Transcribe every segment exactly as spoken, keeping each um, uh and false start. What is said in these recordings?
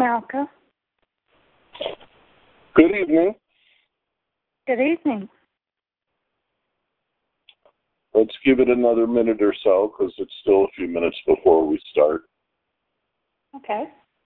Malka. Good evening. Good evening. Let's give it another minute or so because it's still a few minutes before we start. Okay.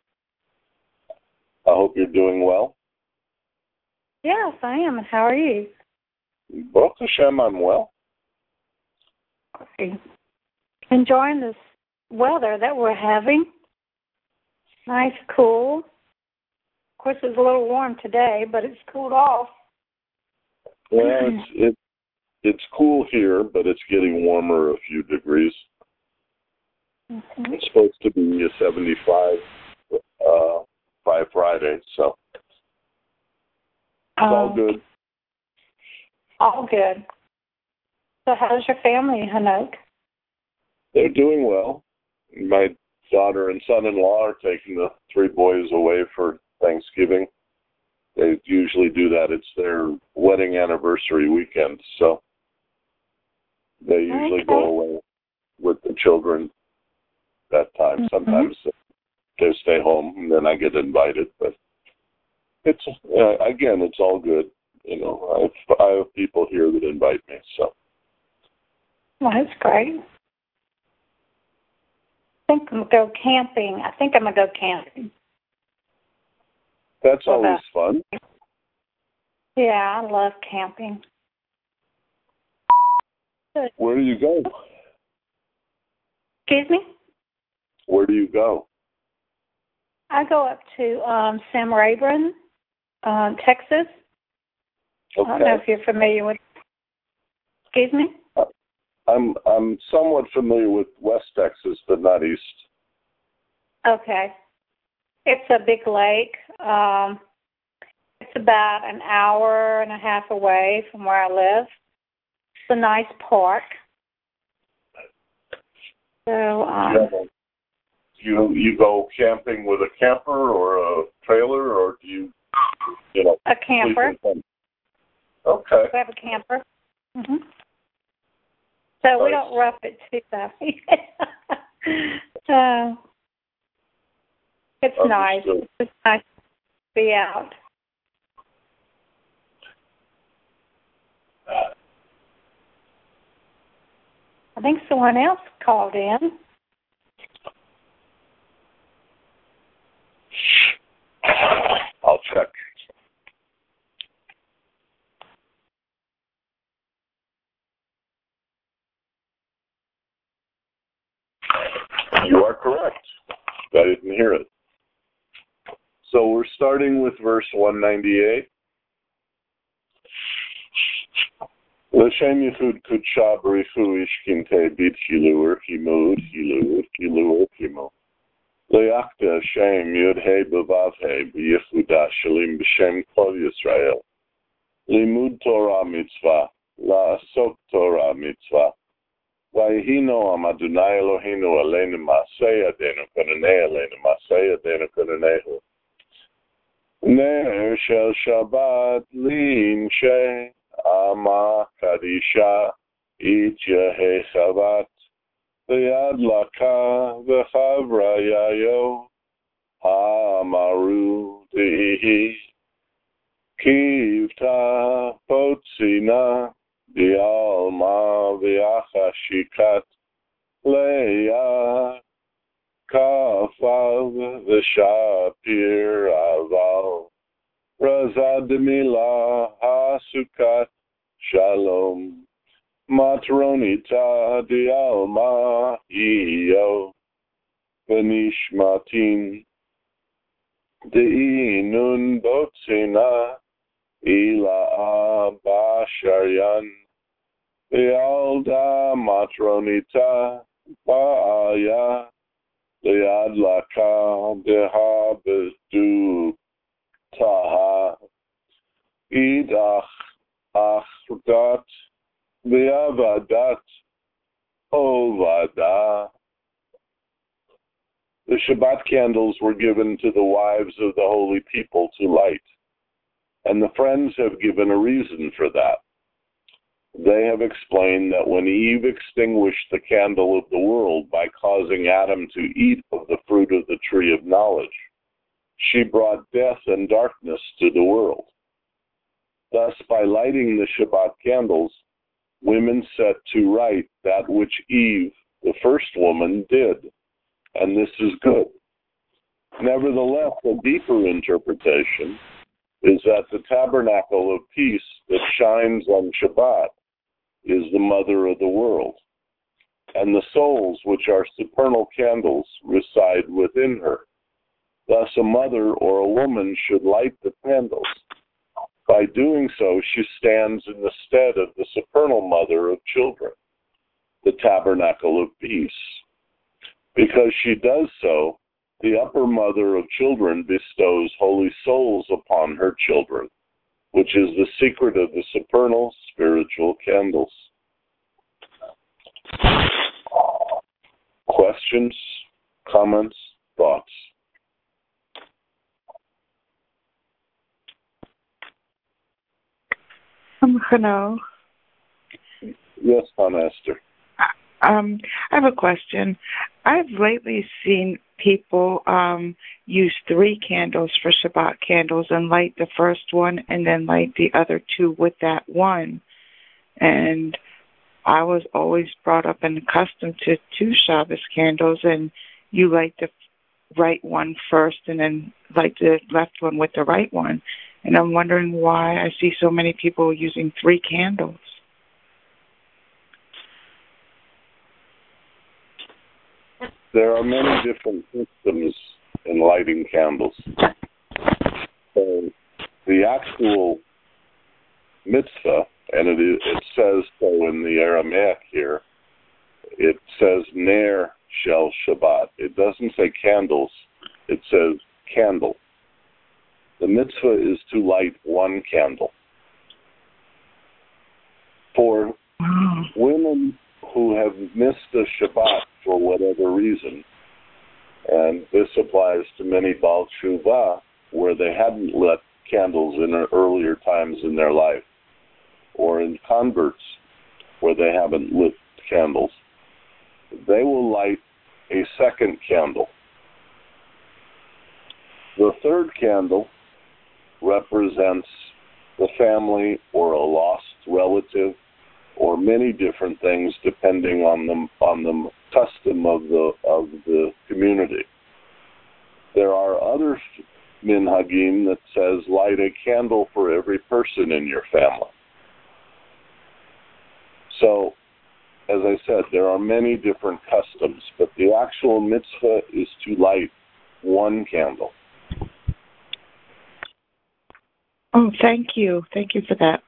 I hope you're doing well. Yes, I am. How are you? Baruch Hashem, I'm well. Okay. Enjoying this weather that we're having. Nice, cool. Of course, it's a little warm today, but it's cooled off. Well, it's, it, it's cool here, but it's getting warmer a few degrees. Mm-hmm. It's supposed to be a seventy-five uh, by Friday, so it's um, all good. All good. So how's your family, Hanok? They're doing well. My daughter and son-in-law are taking the three boys away for Thanksgiving. They usually do that. It's their wedding anniversary weekend, so they usually okay. go away with the children that time. Mm-hmm. Sometimes they stay home, and then I get invited. But it's uh, again, it's all good. You know, I have, I have people here that invite me, so. Well, that's great. I think I'm going to go camping. I think I'm going to go camping. That's What always about? fun. Yeah, I love camping. Good. Where do you go? Excuse me? Where do you go? I go up to um, Sam Rayburn, uh, Texas. Okay. I don't know if you're familiar with. Excuse me? I'm I'm somewhat familiar with West Texas, but not East. Okay. It's a big lake. Um, it's about an hour and a half away from where I live. It's a nice park. So um, Yeah. You you go camping with a camper or a trailer, or do you you know a camper. Okay. We have a camper. Mm-hmm. So nice. We don't rough it too bad. uh, it's Understood. nice. It's nice to be out. I think someone else called in. I'll check. You are correct. I didn't hear it. So we're starting with verse one ninety-eight. L'shem yichud kudsha b'richu ishkinte bit hilur himud hilur hilur himu. Le'achta Hashem yud he b'vav he b'yichuda shalim b'shem kol Yisrael. Limud Torah mitzvah, la'asok Torah mitzvah. Vayhi noam Adonai Eloheinu aleinu ma'aseh yadenu konanei aleinu ma'aseh yadenu konanehu. Ner shel Shabbat limsheh ama kadisha ityahe chavat v'yad laka v'chavra yayo ha'amaru dihi kivta potzina Dialma v'achashikat leah kafav v'shapir aval razadmila hasukat shalom matronita dialma iyo v'nishmatin di'inun botzina ila basharyan Lealda matronita ba'aya lead laka deha bedu taha idach achdat ve'avadat ovada. The Shabbat candles were given to the wives of the holy people to light, and the friends have given a reason for that. They have explained that when Eve extinguished the candle of the world by causing Adam to eat of the fruit of the tree of knowledge, she brought death and darkness to the world. Thus, by lighting the Shabbat candles, women set to right that which Eve, the first woman, did, and this is good. Nevertheless, a deeper interpretation is that the tabernacle of peace that shines on Shabbat is the mother of the world, and the souls, which are supernal candles, reside within her. Thus, a mother or a woman should light the candles. By doing so, she stands in the stead of the supernal mother of children, the tabernacle of peace. Because she does so, the upper mother of children bestows holy souls upon her children, which is the secret of the supernal spiritual candles. Questions, comments, thoughts? Um, hello. Yes, Hannah Esther. Um, I have a question. I've lately seen people um, use three candles for Shabbat candles and light the first one and then light the other two with that one. And I was always brought up and accustomed to two Shabbos candles, and you light the right one first and then light the left one with the right one. And I'm wondering why I see so many people using three candles. There are many different systems in lighting candles. So the actual mitzvah, and it, is, it says so in the Aramaic here, it says Ner Shel Shabbat. It doesn't say candles, it says candle. The mitzvah is to light one candle. For women who have missed the Shabbat for whatever reason, and this applies to many Baal Tshuva, where they hadn't lit candles in earlier times in their life, or in converts where they haven't lit candles, they will light a second candle. The third candle represents the family or a lost relative, or many different things depending on the on the custom of the of the community. There are other minhagim that says light a candle for every person in your family. So, as I said, there are many different customs, but the actual mitzvah is to light one candle. Oh, thank you. Thank you for that.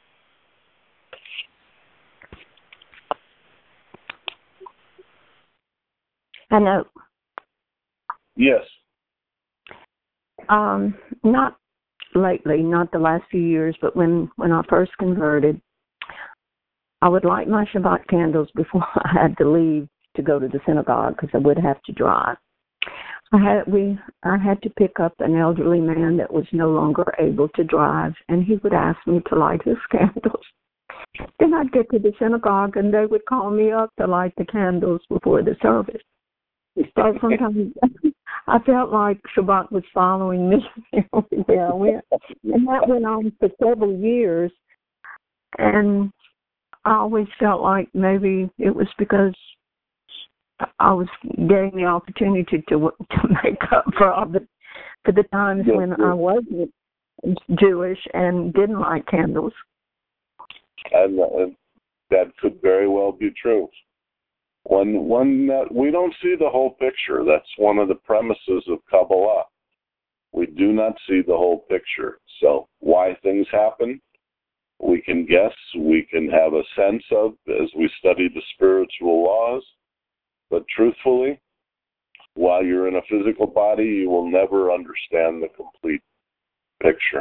Hello. Yes. Um, not lately, not the last few years, but when, when I first converted, I would light my Shabbat candles before I had to leave to go to the synagogue because I would have to drive. I had we I had to pick up an elderly man that was no longer able to drive, and he would ask me to light his candles. Then I'd get to the synagogue, and they would call me up to light the candles before the service. So sometimes I felt like Shabbat was following me everywhere I went. And that went on for several years. And I always felt like maybe it was because I was getting the opportunity to to make up for all the for the times yes, when yes. I wasn't Jewish and didn't light candles. And uh, that could very well be true. When one uh, we don't see the whole picture. That's one of the premises of Kabbalah. We do not see the whole picture. So why things happen, we can guess, we can have a sense of as we study the spiritual laws. But truthfully, while you're in a physical body, you will never understand the complete picture.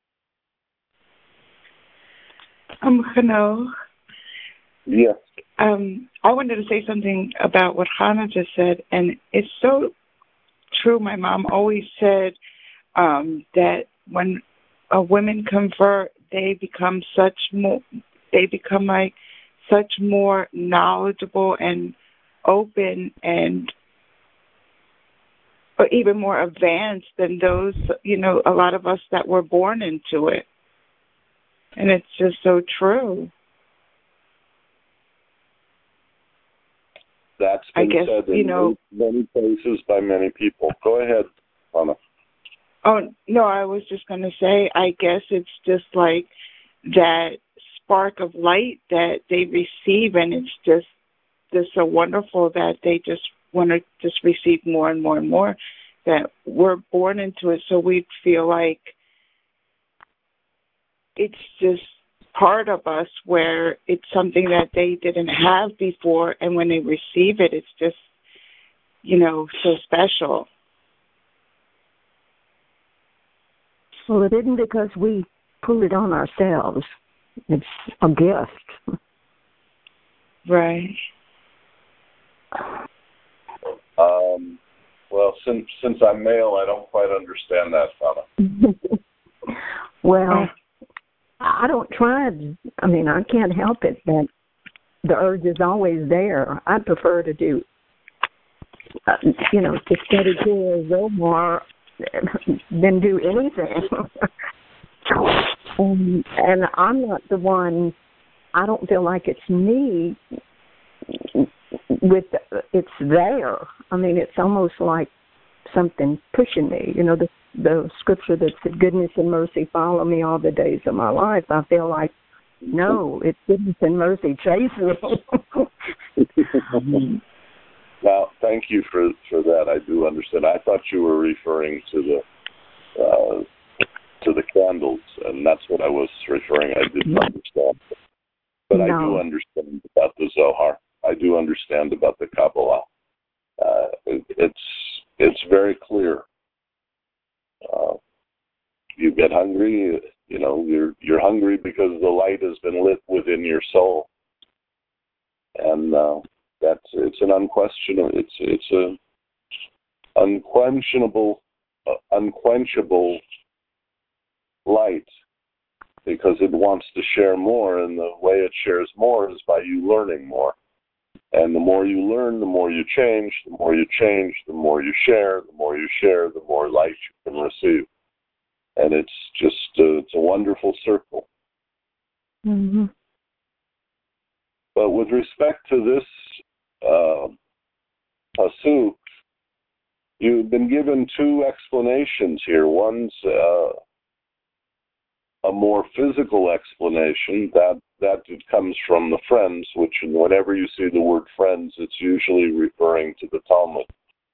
Um, hello. Yes. Um, I wanted to say something about what Hannah just said, and it's so true. My mom always said um, that when a women convert, they become such more, they become like such more knowledgeable and open and or even more advanced than those, you know, a lot of us that were born into it. And it's just so true. That's been I guess, said in you know, many places by many people. Go ahead, Anna. Oh, no, I was just going to say, I guess it's just like that spark of light that they receive, and it's just, just so wonderful that they just want to just receive more and more and more, that we're born into it, so we feel like it's just part of us where it's something that they didn't have before, and when they receive it, it's just, you know, so special. Well, it isn't because we pull it on ourselves. It's a gift. Right. Um, well, since since I'm male, I don't quite understand that, Anna. Well, I don't try. I mean, I can't help it that the urge is always there. I prefer to do, uh, you know, to study Guru Zohar than do anything. um, and I'm not the one. I don't feel like it's me. With it's there. I mean, it's almost like something pushing me. You know, the the scripture that said, "Goodness and mercy follow me all the days of my life." I feel like, no, it's goodness and mercy chasing me. Well, thank you for for that. I do understand. I thought you were referring to the uh, to the candles, and that's what I was referring. I didn't understand, but no. I do understand about the Zohar. I do understand about the Kabbalah. Uh, it, it's it's very clear. Uh, you get hungry, you know, you're you're hungry because the light has been lit within your soul, and uh, that's it's an unquestionable, it's it's a unquenchable, uh, unquenchable light, because it wants to share more, and the way it shares more is by you learning more. And the more you learn, the more you change. The more you change, the more you share. The more you share, the more light you can receive. And it's just, uh, it's a wonderful circle. Mm-hmm. But with respect to this uh, pasuk, you've been given two explanations here. One's uh, a more physical explanation, that that it comes from the Friends, which whenever you see the word Friends, it's usually referring to the Talmud.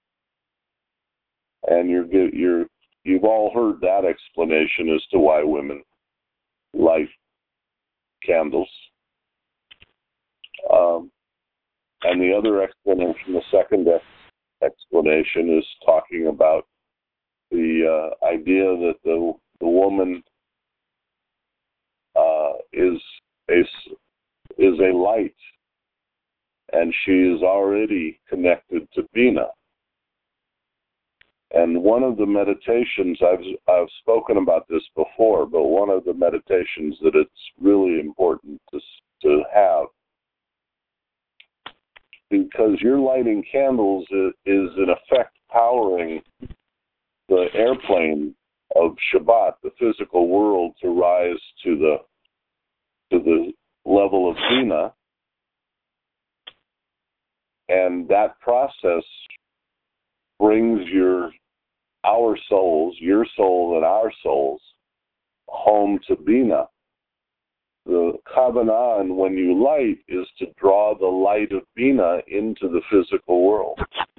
And you're, you're, you've all heard that explanation as to why women light candles. Um, and the other explanation, the second ex- explanation, is talking about the uh, idea that the, the woman uh, is a is a light, and she is already connected to Bina. And one of the meditations, I've I've spoken about this before, but one of the meditations that it's really important to to have, because you're lighting candles is, is in effect powering the airplane of Shabbat, the physical world, to rise to the to the level of Bina, and that process brings your our souls, your soul and our souls, home to Bina. The Kavanah, and when you light, is to draw the light of Bina into the physical world.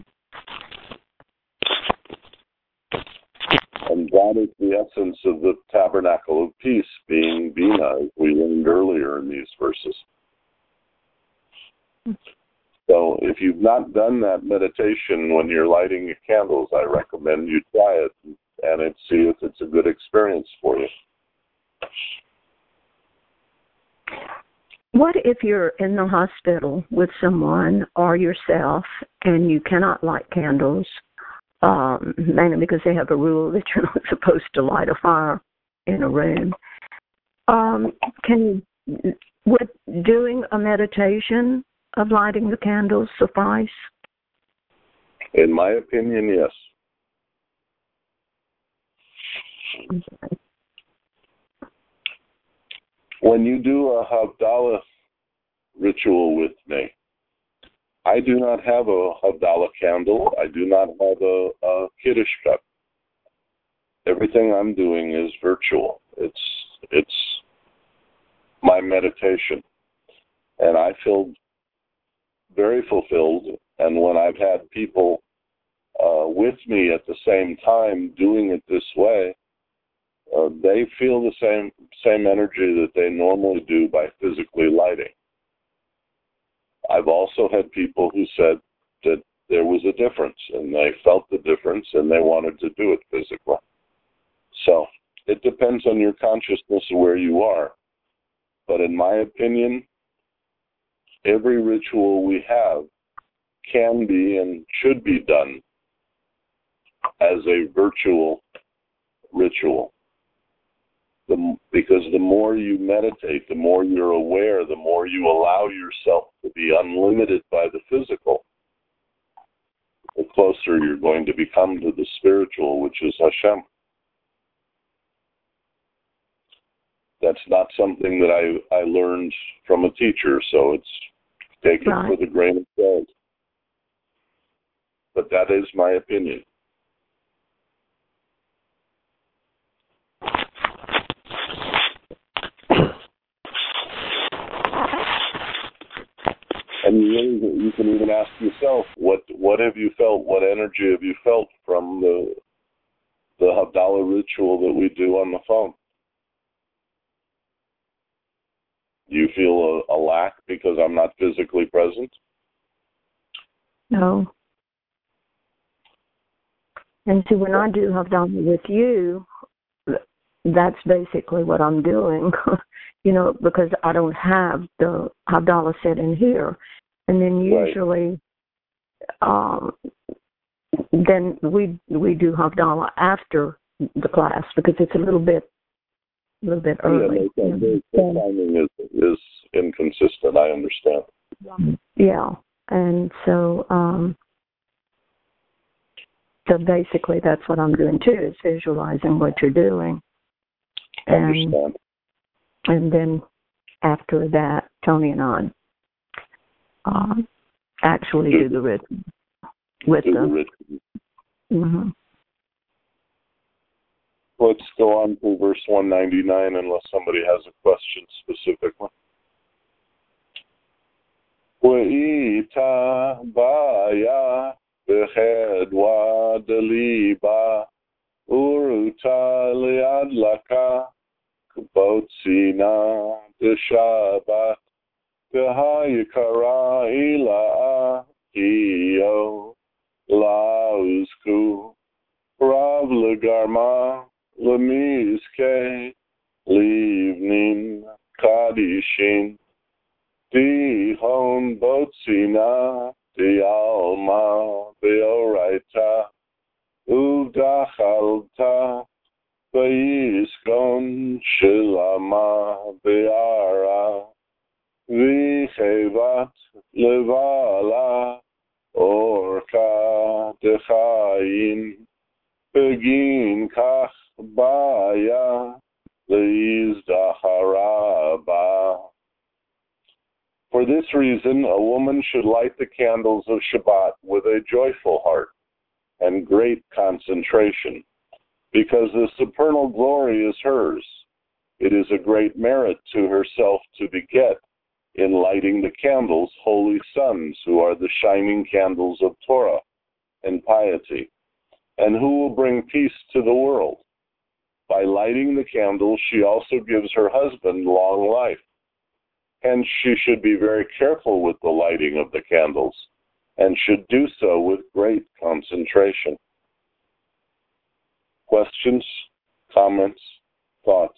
And that is the essence of the tabernacle of peace, being Bina, as we learned earlier in these verses. So if you've not done that meditation when you're lighting your candles, I recommend you try it and it, see if it's a good experience for you. What if you're in the hospital with someone or yourself and you cannot light candles, um, mainly because they have a rule that you're not supposed to light a fire in a room? Um, can would doing a meditation of lighting the candles suffice? In my opinion, yes. When you do a Havdalah ritual with me, I do not have a Havdalah candle. I do not have a, a Kiddush cup. Everything I'm doing is virtual. It's it's my meditation. And I feel very fulfilled. And when I've had people uh, with me at the same time doing it this way, uh, they feel the same same energy that they normally do by physically lighting. I've also had people who said that there was a difference, and they felt the difference, and they wanted to do it physically. So it depends on your consciousness of where you are. But in my opinion, every ritual we have can be and should be done as a virtual ritual. The, because the more you meditate, the more you're aware, the more you allow yourself to be unlimited by the physical, the closer you're going to become to the spiritual, which is Hashem. That's not something that I, I learned from a teacher, so it's take it right with a grain of salt. But that is my opinion. And you, really, you can even ask yourself, what what have you felt? What energy have you felt from the the Havdalah ritual that we do on the phone? Do you feel a, a lack because I'm not physically present? No. And see, when I do Havdalah with you, that's basically what I'm doing. You know, because I don't have the Havdalah set in here. And then usually, right. um, then we we do Havdalah after the class because it's a little bit, a little bit early. Yeah, no, the, the timing is, is inconsistent, I understand. Yeah, and so, um, so basically that's what I'm doing too, is visualizing what you're doing. I understand. And, And then after that, Tony and I uh, actually do, do the ritual with do them. The ritual. Mm-hmm. Let's go on to verse one ninety-nine unless somebody has a question specifically. Wa'ita ba'ya b'chedwa deliba uruta liadlaka Botsina de Shabbat Gahayakara Ila Iyo Lausku Rav Lagarma Lamiske Livnin Kadishin Dihon Botsina Di Alma Beoraita Udachalta Vayisgon Shilama Be'ara Vichevat Levala Orka Dechayin Begin Kach Baya Leizdaharaba. For this reason, a woman should light the candles of Shabbat with a joyful heart and great concentration, because the supernal glory is hers. It is a great merit to herself to beget, in lighting the candles, holy sons, who are the shining candles of Torah and piety, and who will bring peace to the world. By lighting the candles, she also gives her husband long life. Hence, she should be very careful with the lighting of the candles, and should do so with great concentration. Questions, comments, thoughts?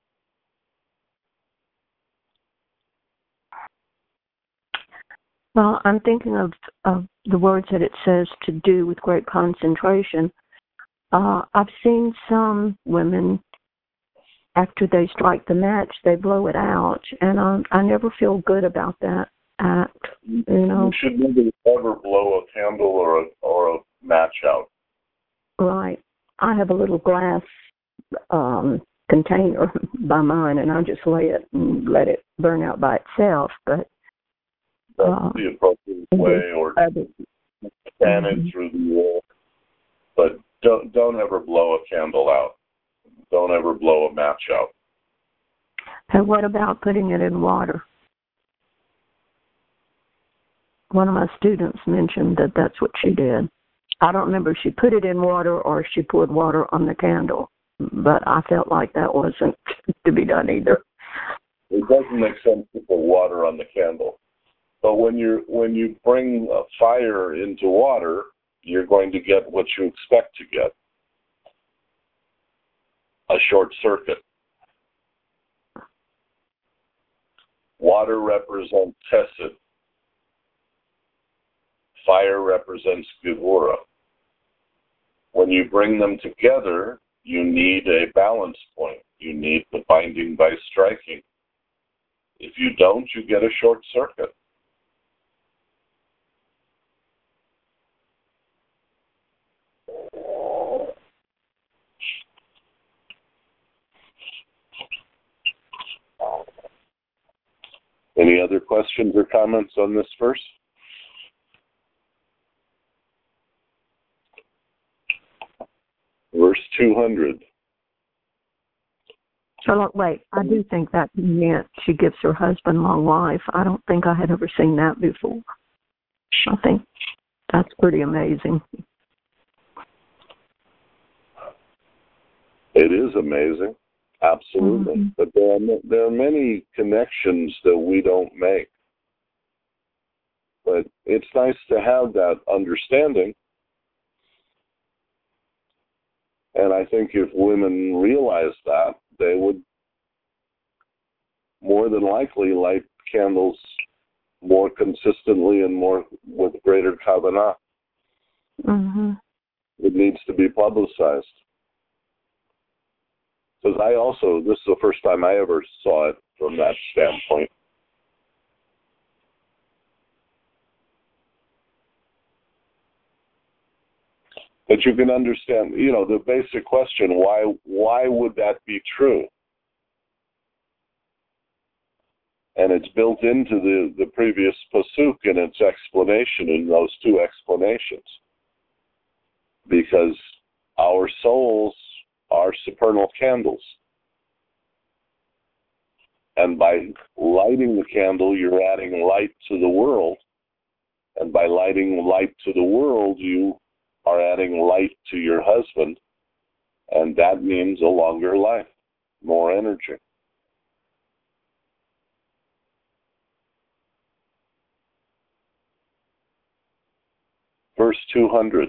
Well, I'm thinking of, of the words that it says to do with great concentration. Uh, I've seen some women, after they strike the match, they blow it out, and I, I never feel good about that act. You know, you should never ever blow a candle or a or a match out. Right. I have a little glass um, container by mine, and I just lay it and let it burn out by itself. But that's uh, the appropriate way, or other, fan mm-hmm. it through the wall. But don't don't ever blow a candle out. Don't ever blow a match out. And what about putting it in water? One of my students mentioned that that's what she did. I don't remember if she put it in water or if she poured water on the candle, but I felt like that wasn't to be done either. It doesn't make sense to put water on the candle. But when you when you bring a fire into water, you're going to get what you expect to get: a short circuit. Water represents Chesed. Fire represents Gevurah. When you bring them together, you need a balance point. You need the binding by striking. If you don't, you get a short circuit. Any other questions or comments on this verse? Verse two hundred. So, look, wait, I do think that meant she gives her husband long life. I don't think I had ever seen that before. I think that's pretty amazing. It is amazing, absolutely. Mm-hmm. But there are, there are many connections that we don't make. But it's nice to have that understanding. And I think if women realize that, they would more than likely light candles more consistently and more with greater kavanah. Mm-hmm. It needs to be publicized. Because I also, this is the first time I ever saw it from that standpoint. But you can understand, you know, the basic question, why why would that be true? And it's built into the, the previous pasuk in its explanation, in those two explanations. Because our souls are supernal candles. And by lighting the candle, you're adding light to the world. And by lighting light to the world, you are adding light to your husband, and that means a longer life, more energy. Verse two hundred.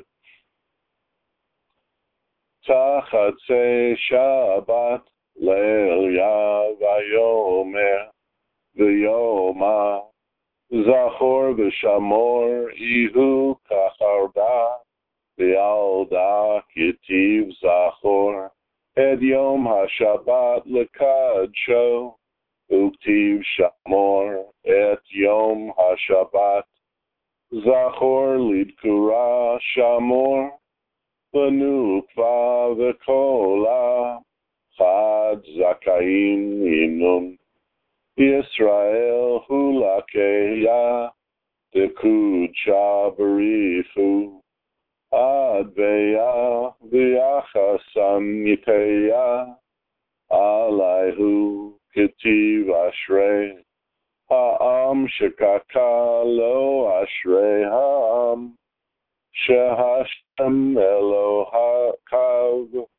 Tachatze Shabbat leil yavayomer v'yoma zachor v'shamor ihu kacharda V'alda kitiv zachor ed yom haShabbat lekadsho uktiv shamor et yom haShabbat zachor lidkura shamor v'nukva v'kola chad zakayin inun Yisrael hulakeya dekudsha barifu Adveya v'yachasam yiteya alayhu kitiv ashrei ha'am shekaka lo ashrei ha'am shehashem Elohakav.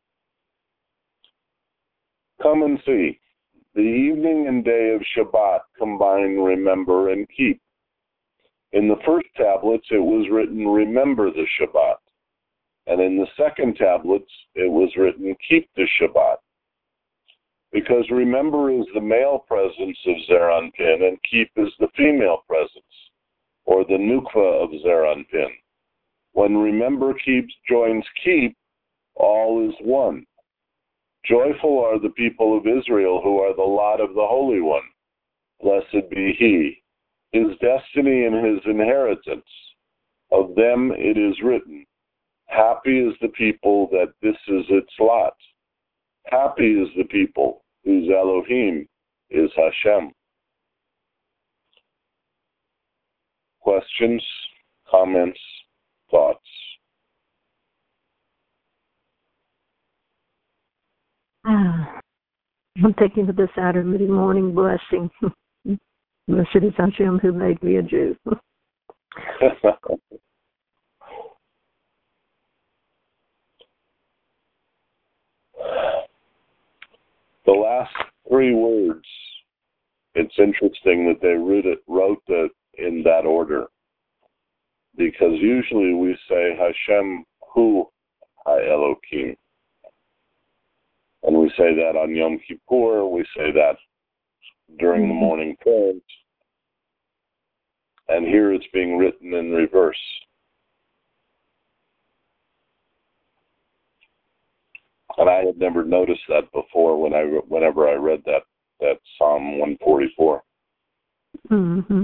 Come and see. The evening and day of Shabbat combine remember and keep. In the first tablets, it was written, remember the Shabbat. And in the second tablets, it was written, keep the Shabbat. Because remember is the male presence of Zeranpin, and keep is the female presence, or the nukva of Zeranpin. When remember keeps joins keep, all is one. Joyful are the people of Israel who are the lot of the Holy One. Blessed be he. His destiny and his inheritance. Of them it is written, happy is the people that this is its lot. Happy is the people whose Elohim is Hashem. Questions, comments, thoughts? Ah, I'm thinking of the Saturday morning blessing. Blessed is Hashem who made me a Jew. The last three words, it's interesting that they wrote it, wrote it in that order. Because usually we say Hashem Hu HaElokim. And we say that on Yom Kippur, we say that during mm-hmm. the morning prayers. And here it's being written in reverse. And I had never noticed that before when I, whenever I read that, that Psalm one forty-four. Mm-hmm.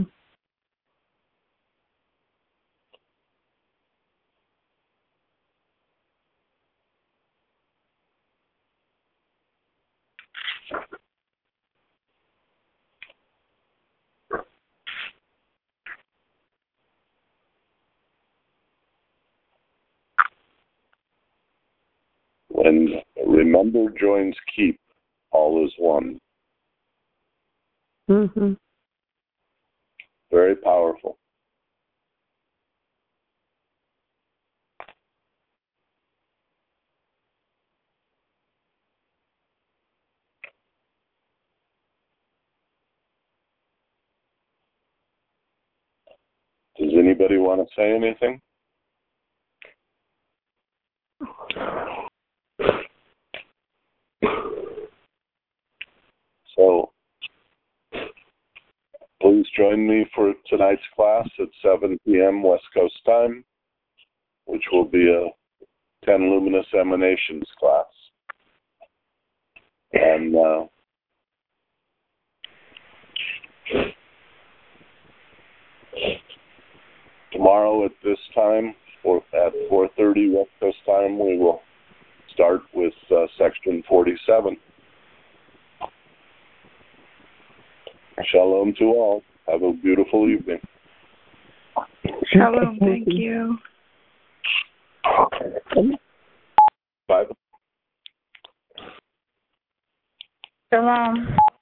When remember joins keep, all is one. Mm-hmm. Very powerful. Does anybody want to say anything? So, please join me for tonight's class at seven p.m. West Coast time, which will be a ten Luminous Emanations class. And uh, tomorrow at this time, or at four thirty West Coast time, we will start with uh, section forty-seven. Shalom to all. Have a beautiful evening. Shalom. Thank you. Bye. Shalom.